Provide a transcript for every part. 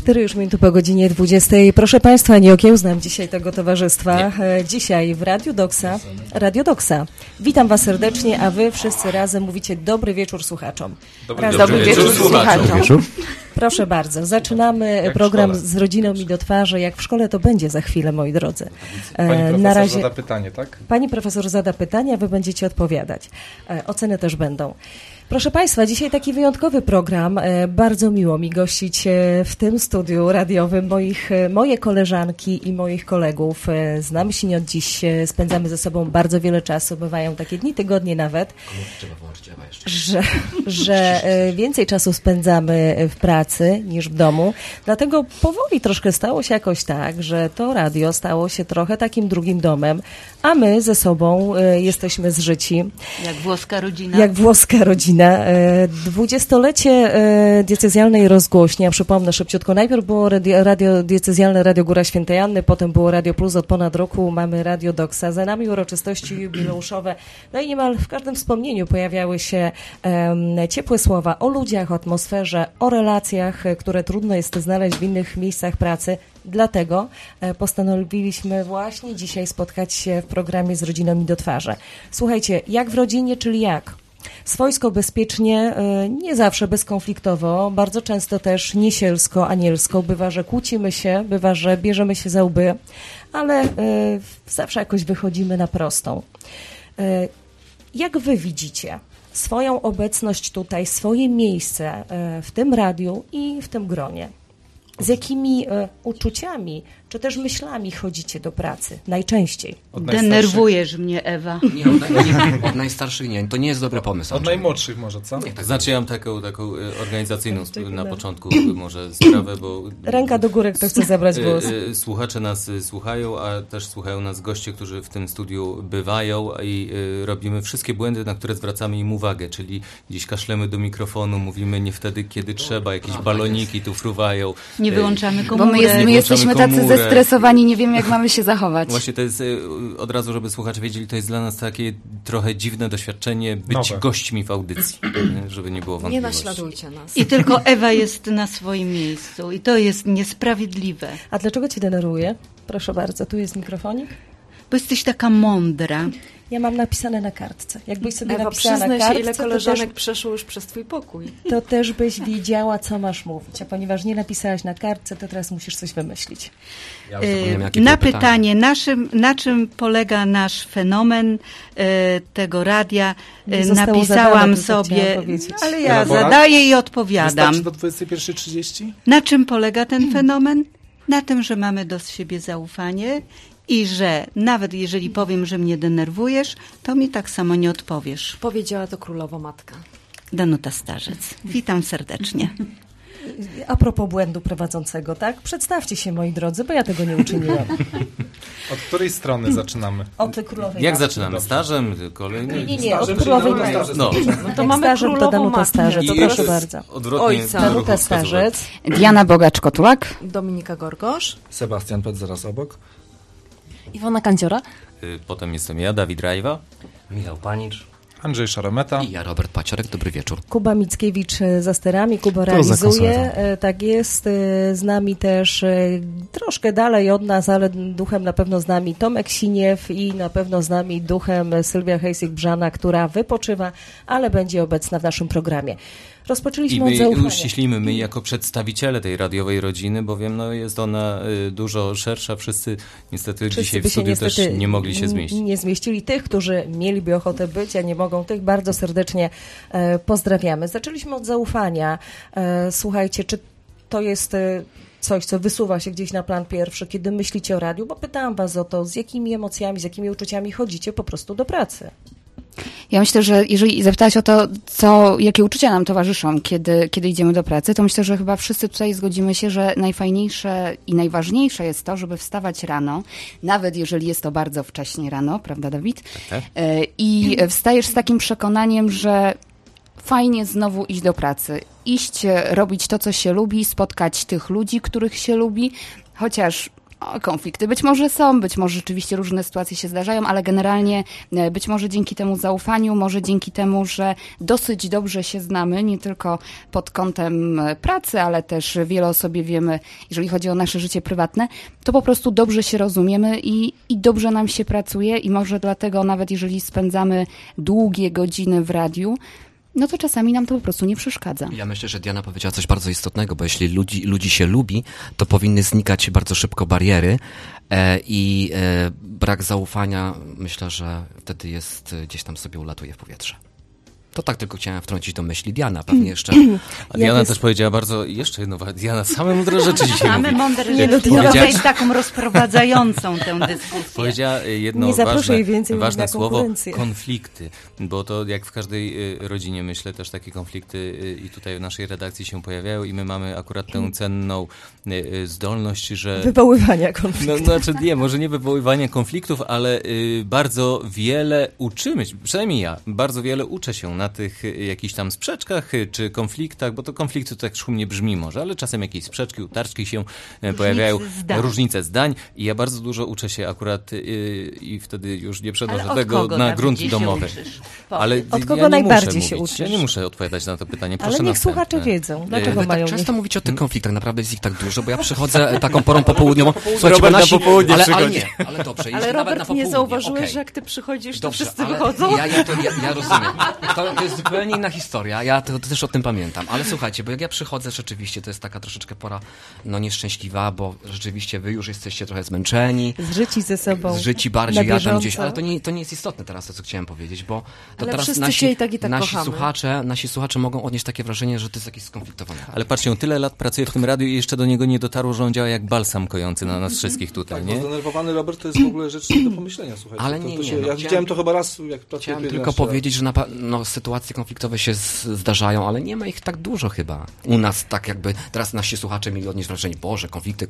4 już minuty po godzinie 20. Proszę Państwa, nie okiełznam dzisiaj tego towarzystwa. Dzisiaj w Radio Doksa. Witam Was serdecznie, a Wy wszyscy razem mówicie dobry wieczór słuchaczom. Dobry wieczór słuchaczom. Proszę bardzo, zaczynamy program z rodziną mi do twarzy. Jak w szkole to będzie za chwilę, moi drodzy. Pani profesor zada pytanie, tak? Pani profesor zada pytania, Wy będziecie odpowiadać. Oceny też będą. Proszę Państwa, dzisiaj taki wyjątkowy program. Bardzo miło mi gościć w tym studiu radiowym moje koleżanki i moich kolegów. Znamy się nie od dziś, spędzamy ze sobą bardzo wiele czasu, bywają takie dni, tygodnie nawet, że więcej czasu spędzamy w pracy niż w domu. Dlatego powoli troszkę stało się jakoś tak, że to radio stało się trochę takim drugim domem, a my ze sobą jesteśmy zżyci. Jak włoska rodzina. 20-lecie diecezjalnej rozgłośni, ja przypomnę szybciutko, najpierw było radio diecezjalne Radio Góra Świętej Anny, potem było Radio Plus, od ponad roku mamy Radio Doksa, za nami uroczystości jubileuszowe, no i niemal w każdym wspomnieniu pojawiały się ciepłe słowa o ludziach, o atmosferze, o relacjach, które trudno jest znaleźć w innych miejscach pracy. Dlatego postanowiliśmy właśnie dzisiaj spotkać się w programie z rodziną mi do twarzy. Słuchajcie, jak w rodzinie, czyli jak? Swojsko, bezpiecznie, nie zawsze bezkonfliktowo, bardzo często też niesielsko, anielsko. Bywa, że kłócimy się, bywa, że bierzemy się za łby, ale zawsze jakoś wychodzimy na prostą. Jak wy widzicie swoją obecność tutaj, swoje miejsce w tym radiu i w tym gronie? Z jakimi uczuciami, czy też myślami chodzicie do pracy najczęściej? Denerwujesz mnie, Ewa. Nie, od najstarszych nie, to nie jest dobry pomysł. Od najmłodszych może, co? Nie, tak. Znaczy ja mam taką organizacyjną na początku może sprawę, bo... Ręka do góry, kto chce zabrać głos. Słuchacze nas słuchają, a też słuchają nas goście, którzy w tym studiu bywają i robimy wszystkie błędy, na które zwracamy im uwagę, czyli gdzieś kaszlemy do mikrofonu, mówimy nie wtedy, kiedy trzeba, jakieś baloniki tu fruwają. Nie wyłączamy komórek. Bo my jesteśmy tacy zestresowani, nie wiemy, jak mamy się zachować. Właśnie to jest, od razu, żeby słuchacze wiedzieli, to jest dla nas takie trochę dziwne doświadczenie być gośćmi w audycji, żeby nie było wątpliwości. Nie naśladujcie nas. I tylko Ewa jest na swoim miejscu i to jest niesprawiedliwe. A dlaczego cię denerwuje? Proszę bardzo, tu jest mikrofonik. Bo jesteś taka mądra. Ja mam napisane na kartce. Jakbyś sobie Ewa, napisała na przyznaj kartce, się, ile koleżanek przeszło już przez twój pokój. To też byś wiedziała, co masz mówić. A ponieważ nie napisałaś na kartce, to teraz musisz coś wymyślić. Ja na pytanie, na czym polega nasz fenomen tego radia, napisałam sobie, ale ja zadaję i odpowiadam. Wystarczy do 21:30? Na czym polega ten fenomen? Na tym, że mamy do siebie zaufanie i że nawet jeżeli powiem, że mnie denerwujesz, to mi tak samo nie odpowiesz. Powiedziała to królowa matka. Danuta Starzec. Witam serdecznie. A propos błędu prowadzącego, tak? Przedstawcie się, moi drodzy, bo ja tego nie uczyniłam. Od której strony zaczynamy? Od królowej Jak matki. zaczynamy? Stażem? Kolejny? Nie, od królowej matki. No. To mamy Stażem to królową Danuta matkę. Starzec, to proszę bardzo. Odwrotnie Ojca. Danuta Starzec. Diana Bogacz-Kotulak. Dominika Gorgosz. Sebastian Pet zaraz obok. Iwona Kandziora. Potem jestem ja, Dawid Rajwa. Michał Panicz. Andrzej Szarometa. I ja, Robert Paciorek. Dobry wieczór. Kuba Mickiewicz za sterami, Kuba realizuje, tak jest, z nami też troszkę dalej od nas, ale duchem na pewno z nami Tomek Siniew i na pewno z nami duchem Sylwia Hejsik-Brzana, która wypoczywa, ale będzie obecna w naszym programie. Rozpoczęliśmy od zaufania. I uściślimy, my jako przedstawiciele tej radiowej rodziny, bowiem jest ona dużo szersza. Wszyscy niestety dzisiaj w studiu też nie mogli się zmieścić. Nie zmieścili tych, którzy mieliby ochotę być, a nie mogą tych. Bardzo serdecznie pozdrawiamy. Zaczęliśmy od zaufania. Słuchajcie, czy to jest coś, co wysuwa się gdzieś na plan pierwszy, kiedy myślicie o radiu? Bo pytałam was o to, z jakimi emocjami, z jakimi uczuciami chodzicie po prostu do pracy. Ja myślę, że jeżeli zapytałaś o to, jakie uczucia nam towarzyszą, kiedy idziemy do pracy, to myślę, że chyba wszyscy tutaj zgodzimy się, że najfajniejsze i najważniejsze jest to, żeby wstawać rano, nawet jeżeli jest to bardzo wcześnie rano, prawda, Dawid? Tak. I wstajesz z takim przekonaniem, że fajnie znowu iść do pracy, iść robić to, co się lubi, spotkać tych ludzi, których się lubi, chociaż Konflikty być może są, być może rzeczywiście różne sytuacje się zdarzają, ale generalnie być może dzięki temu zaufaniu, może dzięki temu, że dosyć dobrze się znamy, nie tylko pod kątem pracy, ale też wiele o sobie wiemy, jeżeli chodzi o nasze życie prywatne, to po prostu dobrze się rozumiemy i dobrze nam się pracuje i może dlatego nawet jeżeli spędzamy długie godziny w radiu, no to czasami nam to po prostu nie przeszkadza. Ja myślę, że Diana powiedziała coś bardzo istotnego, bo jeśli ludzi się lubi, to powinny znikać bardzo szybko bariery i brak zaufania, myślę, że wtedy gdzieś tam sobie ulatuje w powietrze. To tak tylko chciałem wtrącić do myśli. Diana pewnie jeszcze. A Diana też powiedziała bardzo, Diana same mądre rzeczy dzisiaj Same mówi. mądre rzeczy. Trochę jest taką rozprowadzającą tę dyskusję. Powiedziała jedno ważne słowo, konflikty, bo to jak w każdej rodzinie, myślę, też takie konflikty i tutaj w naszej redakcji się pojawiają i my mamy akurat tę cenną zdolność, że... Wywoływania konfliktów. Może nie wywoływania konfliktów, ale bardzo wiele uczymy, przynajmniej ja, bardzo wiele uczę się na tych jakichś tam sprzeczkach czy konfliktach, bo to konflikty to tak szumnie brzmi może, ale czasem jakieś sprzeczki, utarczki się pojawiają, różnice zdań i ja bardzo dużo uczę się akurat i wtedy już nie przenoszę tego na grunt domowy. Ale od kogo najbardziej się uczysz? Ja nie muszę odpowiadać na to pytanie. Ale niech słuchacze wiedzą, dlaczego mają... Tak często mówicie o tych konfliktach, naprawdę jest ich tak dużo, bo ja przychodzę taką porą popołudniową. Robert na popołudnie przychodzi. Ale dobrze. Ale Robert, nie zauważyłeś, że jak ty przychodzisz, to wszyscy wychodzą? Ja rozumiem. To jest zupełnie inna historia, ja to też o tym pamiętam. Ale słuchajcie, bo jak ja przychodzę, rzeczywiście to jest taka troszeczkę pora nieszczęśliwa, bo rzeczywiście wy już jesteście trochę zmęczeni. Zżyci ze sobą. Zżyci bardziej, ja tam gdzieś, ale to nie jest istotne teraz to, co chciałem powiedzieć, bo to ale teraz nasi słuchacze mogą odnieść takie wrażenie, że to jest jakiś skonfliktowany. Ale patrzcie, on tyle lat pracuje w tym radiu i jeszcze do niego nie dotarło, że on działa jak balsam kojący na nas wszystkich tutaj, nie? Zdenerwowany Robert to jest w ogóle rzecz nie do pomyślenia, słuchajcie. Ale ja widziałem to chyba raz, jak pracuję. Chciałem tylko powiedzieć, że sytuacje konfliktowe się zdarzają, ale nie ma ich tak dużo chyba. U nas tak jakby, teraz nasi słuchacze mieli odnieść wrażenie, Boże, konflikty.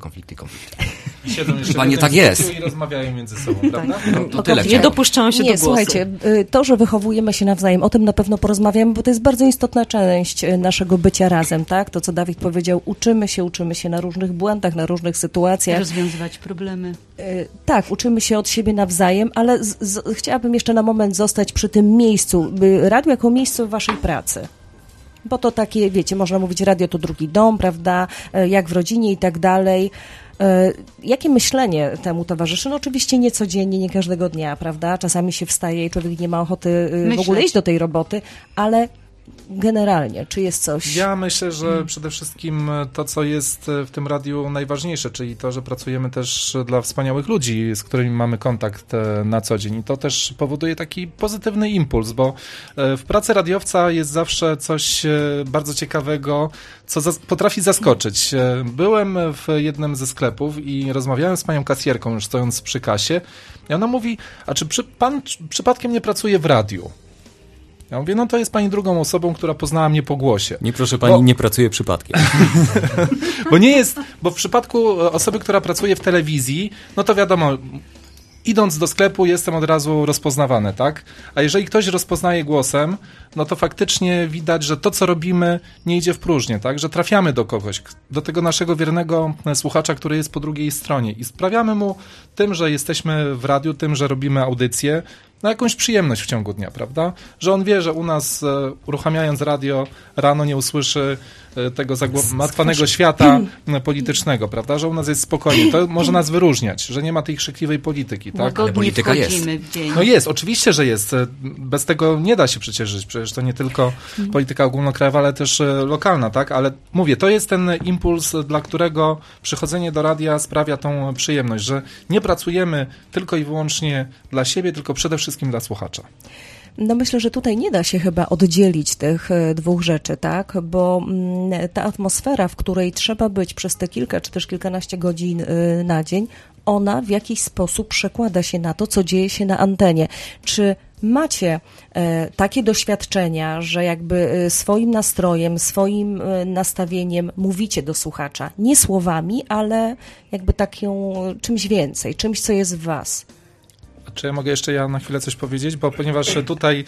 I siedzą jeszcze chyba nie tak jest. I rozmawiają między sobą, prawda? To tyle nie dopuszczają się do głosu. Słuchajcie, to, że wychowujemy się nawzajem, o tym na pewno porozmawiamy, bo to jest bardzo istotna część naszego bycia razem, tak? To, co Dawid powiedział, uczymy się na różnych błędach, na różnych sytuacjach. Rozwiązywać problemy. Tak, uczymy się od siebie nawzajem, ale chciałabym jeszcze na moment zostać przy tym miejscu, radio jako miejsce waszej pracy. Bo to takie, wiecie, można mówić, radio to drugi dom, prawda, jak w rodzinie i tak dalej. Jakie myślenie temu towarzyszy? No oczywiście nie codziennie, nie każdego dnia, prawda? Czasami się wstaje i człowiek nie ma ochoty w ogóle iść do tej roboty, ale generalnie, czy jest coś... Ja myślę, że przede wszystkim to, co jest w tym radiu najważniejsze, czyli to, że pracujemy też dla wspaniałych ludzi, z którymi mamy kontakt na co dzień. I to też powoduje taki pozytywny impuls, bo w pracy radiowca jest zawsze coś bardzo ciekawego, co potrafi zaskoczyć. Byłem w jednym ze sklepów i rozmawiałem z panią kasjerką, już stojąc przy kasie, i ona mówi, a czy pan przypadkiem nie pracuje w radiu? Ja mówię, no to jest pani drugą osobą, która poznała mnie po głosie. Nie, proszę pani, nie pracuje przypadkiem. Bo w przypadku osoby, która pracuje w telewizji, no to wiadomo, idąc do sklepu jestem od razu rozpoznawany, tak? A jeżeli ktoś rozpoznaje głosem, no to faktycznie widać, że to, co robimy, nie idzie w próżnię, tak? Że trafiamy do kogoś, do tego naszego wiernego słuchacza, który jest po drugiej stronie i sprawiamy mu tym, że jesteśmy w radiu, tym, że robimy audycję, no jakąś przyjemność w ciągu dnia, prawda? Że on wie, że u nas uruchamiając radio rano nie usłyszy tego zagmatwanego świata politycznego, prawda? Że u nas jest spokojnie. To może nas wyróżniać, że nie ma tej krzykliwej polityki, tak? Ale polityka jest. No jest, oczywiście, że jest. Bez tego nie da się przecież żyć. Przecież to nie tylko polityka ogólnokrajowa, ale też lokalna, tak? Ale mówię, to jest ten impuls, dla którego przychodzenie do radia sprawia tą przyjemność, że nie pracujemy tylko i wyłącznie dla siebie, tylko przede wszystkim dla słuchacza. No myślę, że tutaj nie da się chyba oddzielić tych dwóch rzeczy, tak? Bo ta atmosfera, w której trzeba być przez te kilka czy też kilkanaście godzin na dzień, ona w jakiś sposób przekłada się na to, co dzieje się na antenie. Czy macie takie doświadczenia, że jakby swoim nastrojem, swoim nastawieniem mówicie do słuchacza, nie słowami, ale jakby taką czymś więcej, czymś, co jest w was? Czy ja mogę jeszcze na chwilę coś powiedzieć? Bo ponieważ tutaj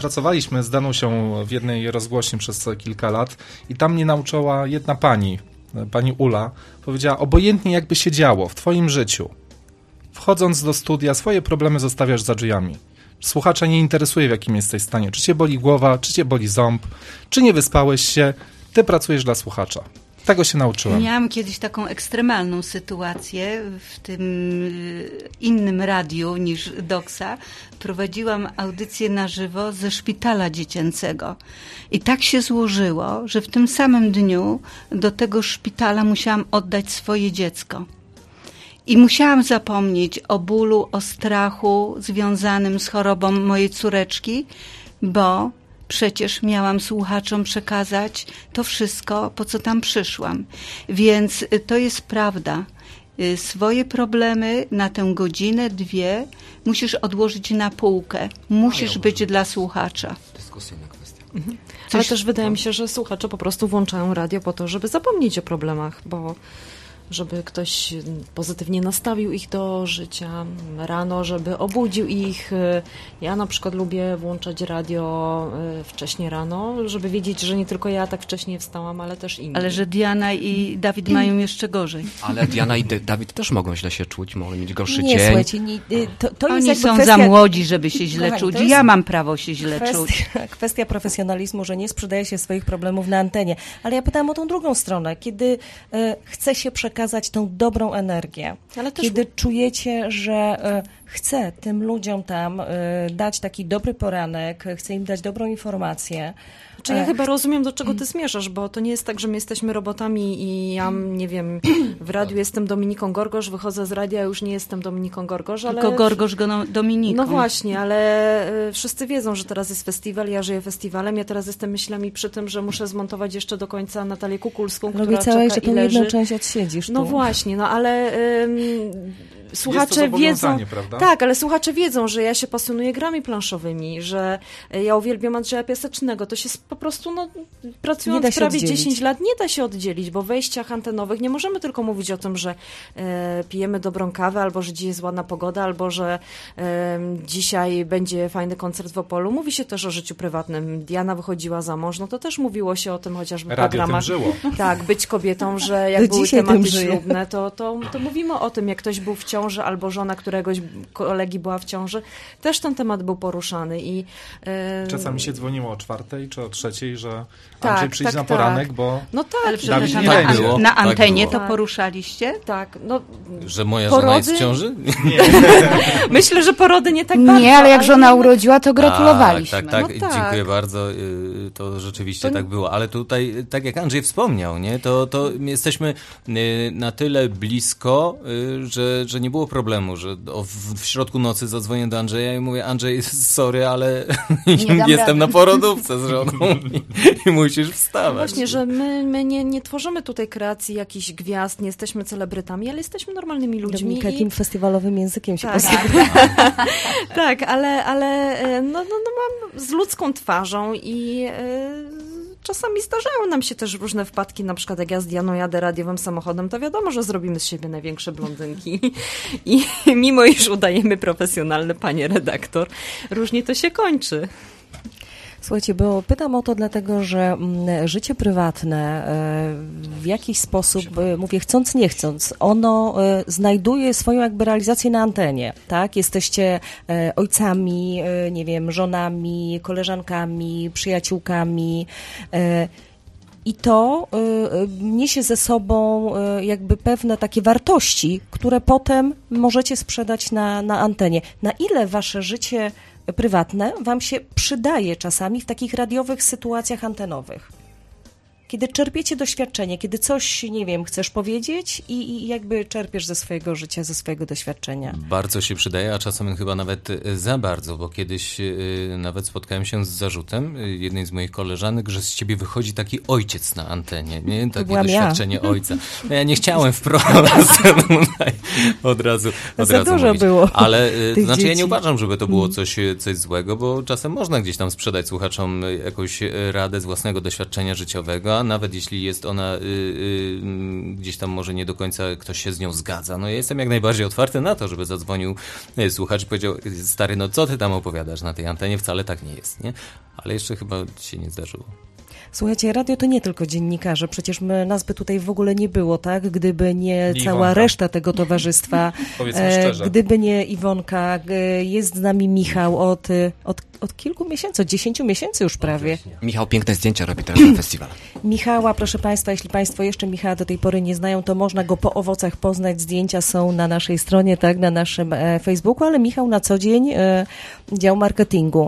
pracowaliśmy z Danusią w jednej rozgłośni przez kilka lat i tam mnie nauczyła jedna pani, pani Ula, powiedziała, obojętnie jakby się działo w twoim życiu, wchodząc do studia, swoje problemy zostawiasz za drzwiami. Słuchacza nie interesuje, w jakim jesteś stanie. Czy cię boli głowa, czy cię boli ząb, czy nie wyspałeś się, ty pracujesz dla słuchacza. Tego się nauczyłem. Miałam kiedyś taką ekstremalną sytuację w tym innym radiu niż Doksa. Prowadziłam audycję na żywo ze szpitala dziecięcego. I tak się złożyło, że w tym samym dniu do tego szpitala musiałam oddać swoje dziecko. I musiałam zapomnieć o bólu, o strachu związanym z chorobą mojej córeczki, bo przecież miałam słuchaczom przekazać to wszystko, po co tam przyszłam. Więc to jest prawda. Swoje problemy na tę godzinę, 2 musisz odłożyć na półkę. Musisz być dla słuchacza. Dyskusyjna kwestia. Ale też wydaje mi się, że słuchacze po prostu włączają radio po to, żeby zapomnieć o problemach, bo żeby ktoś pozytywnie nastawił ich do życia rano, żeby obudził ich. Ja na przykład lubię włączać radio wcześnie rano, żeby wiedzieć, że nie tylko ja tak wcześnie wstałam, ale też inni. Ale że Diana i Dawid mają jeszcze gorzej. Ale Diana i Dawid też mogą źle się czuć, mogą mieć gorszy nie, dzień. Słuchajcie, to Oni jest są kwestia, za młodzi, żeby się źle czuć. Ja mam prawo się źle czuć. Kwestia profesjonalizmu, że nie sprzedaje się swoich problemów na antenie. Ale ja pytałam o tą drugą stronę, kiedy chce się przekazać tą dobrą energię. Ale też kiedy czujecie, że chcę tym ludziom tam dać taki dobry poranek, chcę im dać dobrą informację. Czy ja chyba rozumiem, do czego ty zmierzasz, bo to nie jest tak, że my jesteśmy robotami i ja, nie wiem, w radiu jestem Dominiką Gorgosz, wychodzę z radia, już nie jestem Dominiką Gorgosz, ale... Tylko Gorgosz Dominiką. No właśnie, ale wszyscy wiedzą, że teraz jest festiwal, ja żyję festiwalem, ja teraz jestem myślami przy tym, że muszę zmontować jeszcze do końca Natalię Kukulską, która czeka że i leży. jedną część odsiedzisz tu. No właśnie, no ale... Słuchacze wiedzą, prawda? Tak, ale słuchacze wiedzą, że ja się pasjonuję grami planszowymi, że ja uwielbiam Andrzeja Piasecznego. To się po prostu, pracując prawie 10 lat, nie da się oddzielić, bo w wejściach antenowych nie możemy tylko mówić o tym, że pijemy dobrą kawę, albo że dziś jest ładna pogoda, albo że dzisiaj będzie fajny koncert w Opolu. Mówi się też o życiu prywatnym. Diana wychodziła za mąż, to też mówiło się o tym chociażby w programach. Radio tym żyło. Tak, być kobietą, że jak były tematy ślubne, to mówimy o tym, jak ktoś był w ciąży, albo żona któregoś kolegi była w ciąży, też ten temat był poruszany. I czasami się dzwoniło o 4:00 czy o 3:00, że Andrzej przyjdzie na poranek, bo no tak, ale przepraszam, tak było. Na antenie to poruszaliście? Tak. Że moja żona jest w ciąży? Nie. Myślę, że porody nie tak bardzo. Nie, ale jak żona urodziła, to gratulowaliśmy. Tak. Dziękuję bardzo. To rzeczywiście tak było. Ale tutaj, tak jak Andrzej wspomniał, nie, to jesteśmy na tyle blisko, że nie było problemu, że w środku nocy zadzwonię do Andrzeja i mówię: Andrzej, sorry, ale jestem na porodówce z żoną i musisz wstawać. Właśnie, że my nie tworzymy tutaj kreacji jakichś gwiazd, nie jesteśmy celebrytami, ale jesteśmy normalnymi ludźmi. Jakim festiwalowym językiem się posługuje. Tak, ale mam z ludzką twarzą i czasami zdarzają nam się też różne wpadki, na przykład jak ja z Dianą jadę radiowym samochodem, to wiadomo, że zrobimy z siebie największe blondynki i mimo iż udajemy profesjonalne, panie redaktor, różnie to się kończy. Słuchajcie, bo pytam o to dlatego, że życie prywatne w jakiś sposób, mówię chcąc, nie chcąc, ono znajduje swoją jakby realizację na antenie, tak? Jesteście ojcami, nie wiem, żonami, koleżankami, przyjaciółkami. I to niesie ze sobą jakby pewne takie wartości, które potem możecie sprzedać na antenie. Na ile wasze życie prywatne wam się przydaje czasami w takich radiowych sytuacjach antenowych? Kiedy czerpiecie doświadczenie, kiedy coś, nie wiem, chcesz powiedzieć i jakby czerpiesz ze swojego życia, ze swojego doświadczenia. Bardzo się przydaje, a czasem chyba nawet za bardzo, bo kiedyś nawet spotkałem się z zarzutem jednej z moich koleżanek, że z ciebie wychodzi taki ojciec na antenie, nie? Takie doświadczenie ojca. No ja nie chciałem wprost od razu za dużo mówić. Było. Ale znaczy ja nie uważam, żeby to było coś złego, bo czasem można gdzieś tam sprzedać słuchaczom jakąś radę z własnego doświadczenia życiowego, a nawet jeśli jest ona gdzieś tam może nie do końca ktoś się z nią zgadza. No ja jestem jak najbardziej otwarty na to, żeby zadzwonił słuchacz i powiedział: stary, co ty tam opowiadasz na tej antenie? Wcale tak nie jest, nie? Ale jeszcze chyba się nie zdarzyło. Słuchajcie, radio to nie tylko dziennikarze, przecież nas by tutaj w ogóle nie było, tak? Gdyby nie cała Iwonka. reszta tego towarzystwa, Powiedzmy szczerze. gdyby nie Iwonka, jest z nami Michał od kilku miesięcy, od 10 miesięcy już prawie. Michał piękne zdjęcia robi teraz na festiwal. Michała, proszę Państwa, jeśli Państwo jeszcze Michała do tej pory nie znają, to można go po owocach poznać. Zdjęcia są na naszej stronie, tak, na naszym Facebooku, ale Michał na co dzień dział marketingu.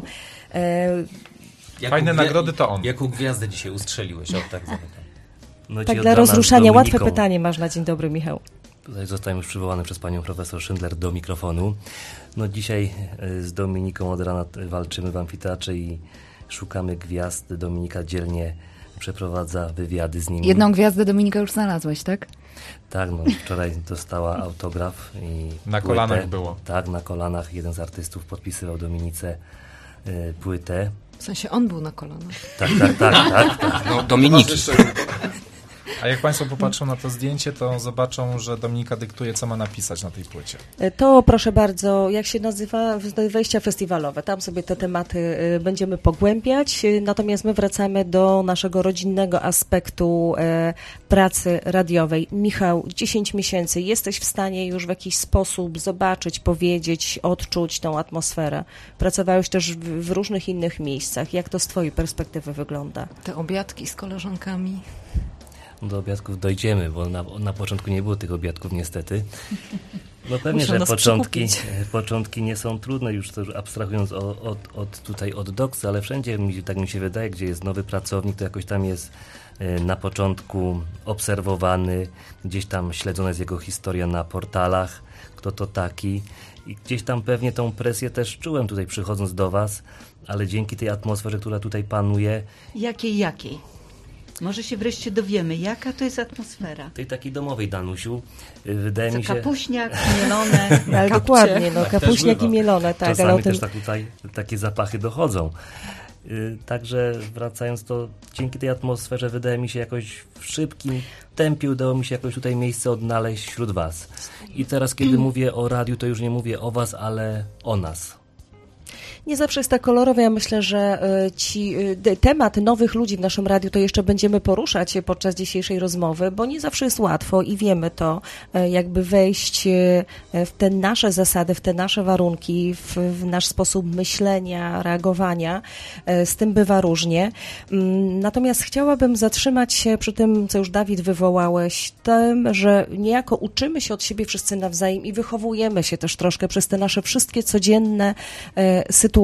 Fajne nagrody to on. Jaką gwiazdę dzisiaj ustrzeliłeś? O, tak zapytam. No Tak ci dla od rana z rozruszania, łatwe Dominiką. pytanie masz na dzień dobry, Michał. Tutaj zostałem już przywołany przez panią profesor Schindler do mikrofonu. No dzisiaj z Dominiką od rana walczymy w amfiteatrze i szukamy gwiazd. Dominika dzielnie przeprowadza wywiady z nimi. Jedną gwiazdę Dominika już znalazłeś, tak? Tak, no wczoraj dostała autograf i Na płytę. kolanach było. Tak, na kolanach. Jeden z artystów podpisywał Dominice płytę. W sensie on był na kolanach. Tak. No, Dominiki. A jak Państwo popatrzą na to zdjęcie, to zobaczą, że Dominika dyktuje, co ma napisać na tej płycie. To proszę bardzo, jak się nazywa, wejścia festiwalowe. Tam sobie te tematy będziemy pogłębiać, natomiast my wracamy do naszego rodzinnego aspektu pracy radiowej. Michał, 10 miesięcy, jesteś w stanie już w jakiś sposób zobaczyć, powiedzieć, odczuć tą atmosferę. Pracowałeś też w różnych innych miejscach. Jak to z twojej perspektywy wygląda? Te obiadki z koleżankami. Do obiadków dojdziemy, bo na początku nie było tych obiadków niestety. No pewnie, Muszą że nas początki nie są trudne, już to abstrahując od Doksa, ale wszędzie, tak mi się wydaje, gdzie jest nowy pracownik, to jakoś tam jest na początku obserwowany, gdzieś tam śledzona jest jego historia na portalach, kto to taki. I gdzieś tam pewnie tą presję też czułem tutaj przychodząc do was, ale dzięki tej atmosferze, która tutaj panuje. Jakiej? Może się wreszcie dowiemy, jaka to jest atmosfera. Tej takiej domowej, Danusiu, wydaje mi się... Kapuśniak, mielone, Ale dokładnie, no, kapuśniak i mielone, tak. Czasami ale o tym... też tak tutaj takie zapachy dochodzą. Także wracając, to dzięki tej atmosferze wydaje mi się jakoś w szybkim tempie udało mi się jakoś tutaj miejsce odnaleźć wśród was. I teraz, kiedy mówię o radiu, to już nie mówię o was, ale o nas. Nie zawsze jest tak kolorowo. Ja myślę, że temat nowych ludzi w naszym radiu to jeszcze będziemy poruszać podczas dzisiejszej rozmowy, bo nie zawsze jest łatwo i wiemy to, jakby wejść w te nasze zasady, w te nasze warunki, w nasz sposób myślenia, reagowania. Z tym bywa różnie. Natomiast chciałabym zatrzymać się przy tym, co już Dawid wywołałeś, tym, że niejako uczymy się od siebie wszyscy nawzajem i wychowujemy się też troszkę przez te nasze wszystkie codzienne sytuacje.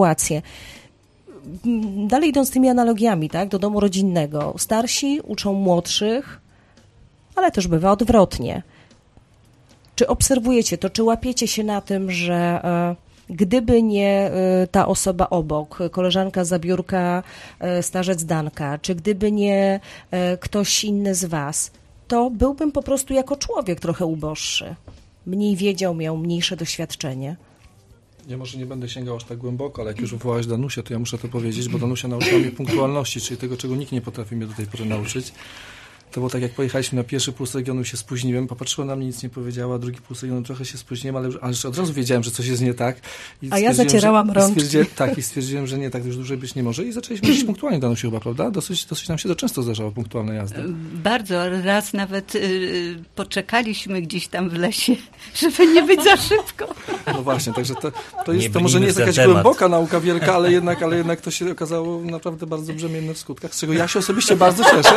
Dalej idąc tymi analogiami, tak, do domu rodzinnego. Starsi uczą młodszych, ale też bywa odwrotnie. Czy obserwujecie to, czy łapiecie się na tym, że gdyby nie ta osoba obok, koleżanka za biurka, starzec Danka, czy gdyby nie ktoś inny z was, to byłbym po prostu jako człowiek trochę uboższy. Mniej wiedział, miał mniejsze doświadczenie. Ja może nie będę sięgał aż tak głęboko, ale jak już wywołałeś Danusię, to ja muszę to powiedzieć, bo Danusia nauczyła mnie punktualności, czyli tego, czego nikt nie potrafi mnie do tej pory nauczyć. To było tak, jak pojechaliśmy na pierwszy puls regionu, się spóźniłem, popatrzyła na mnie, nic nie powiedziała, drugi puls regionu, trochę się spóźniłem, ale już od razu wiedziałem, że coś jest nie tak. A ja zacierałam rączki. I stwierdziłem, że nie, tak już dłużej być nie może i zaczęliśmy jeździć punktualnie, Danusiu, chyba, prawda? Dosyć nam się to często zdarzało, punktualne jazdy. Bardzo. Raz nawet poczekaliśmy gdzieś tam w lesie, żeby nie być za szybko. No właśnie, także to może nie jest jakaś głęboka nauka wielka, ale jednak to się okazało naprawdę bardzo brzemienne w skutkach, z czego ja się osobiście bardzo cieszę.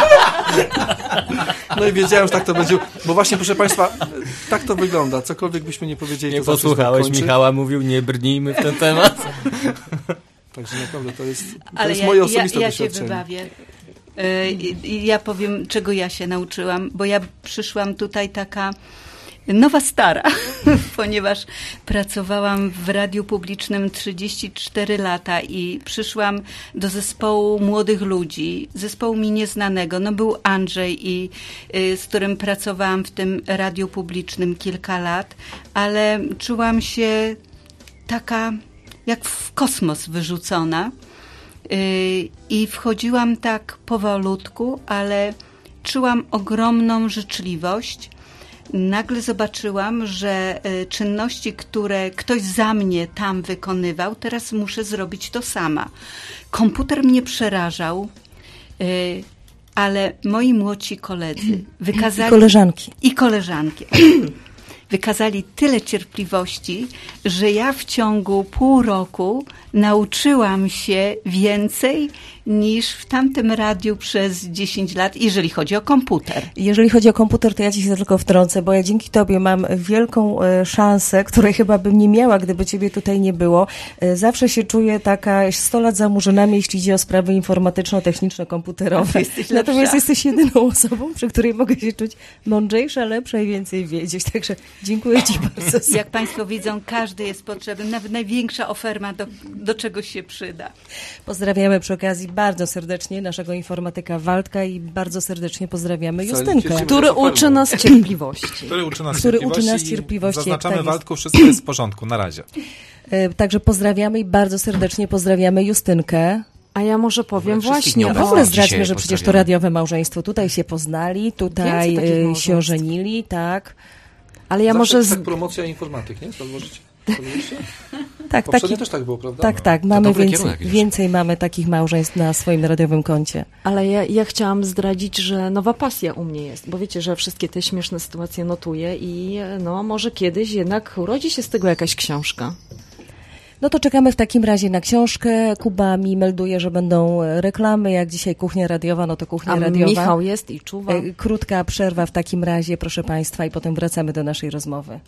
No i wiedziałem, że tak to będzie, bo właśnie, proszę Państwa, tak to wygląda, cokolwiek byśmy nie powiedzieli, nie to posłuchałeś Michała, mówił, nie brnijmy w ten temat. Także naprawdę to jest moje osobiste doświadczenie. Ja się wybawię. Ja powiem, czego ja się nauczyłam, bo ja przyszłam tutaj taka nowa stara, ponieważ pracowałam w radiu publicznym 34 lata i przyszłam do zespołu młodych ludzi, zespołu mi nieznanego. No był Andrzej, z którym pracowałam w tym radiu publicznym kilka lat, ale czułam się taka jak w kosmos wyrzucona i wchodziłam tak powolutku, ale czułam ogromną życzliwość. Nagle zobaczyłam, że czynności, które ktoś za mnie tam wykonywał, teraz muszę zrobić to sama. Komputer mnie przerażał. Ale moi młodsi koledzy wykazali... I koleżanki. Wykazali tyle cierpliwości, że ja w ciągu pół roku nauczyłam się więcej niż w tamtym radiu przez 10 lat, jeżeli chodzi o komputer. Jeżeli chodzi o komputer, to ja ci się tylko wtrącę, bo ja dzięki tobie mam wielką szansę, której chyba bym nie miała, gdyby ciebie tutaj nie było. Zawsze się czuję taka 100 lat za murzynami, jeśli idzie o sprawy informatyczno-techniczne, komputerowe. Natomiast jesteś jedyną osobą, przy której mogę się czuć mądrzejsza, lepsza i więcej wiedzieć. Także dziękuję ci bardzo. Jak państwo widzą, każdy jest potrzebny, nawet największa oferma do czegoś się przyda. Pozdrawiamy przy okazji bardzo serdecznie naszego informatyka Waldka i bardzo serdecznie pozdrawiamy Justynkę. Który uczy nas cierpliwości. Który uczy nas cierpliwości. Zaznaczamy, tak, Waldku, wszystko jest w porządku, na razie. Także pozdrawiamy i bardzo serdecznie pozdrawiamy Justynkę. A ja może powiem właśnie. W ogóle zdradźmy, że przecież to radiowe małżeństwo. Tutaj się poznali, tutaj się ożenili, tak. Ale ja zawsze może... tak promocja informatyk, nie? Tak, poprzednio też tak było, prawda? Tak. Mamy więcej mamy takich małżeństw na swoim radiowym koncie. Ale ja chciałam zdradzić, że nowa pasja u mnie jest, bo wiecie, że wszystkie te śmieszne sytuacje notuję i może kiedyś jednak urodzi się z tego jakaś książka. No to czekamy w takim razie na książkę. Kuba mi melduje, że będą reklamy. Jak dzisiaj kuchnia radiowa, no to kuchnia radiowa. Michał jest i czuwa. Krótka przerwa w takim razie, proszę państwa, i potem wracamy do naszej rozmowy.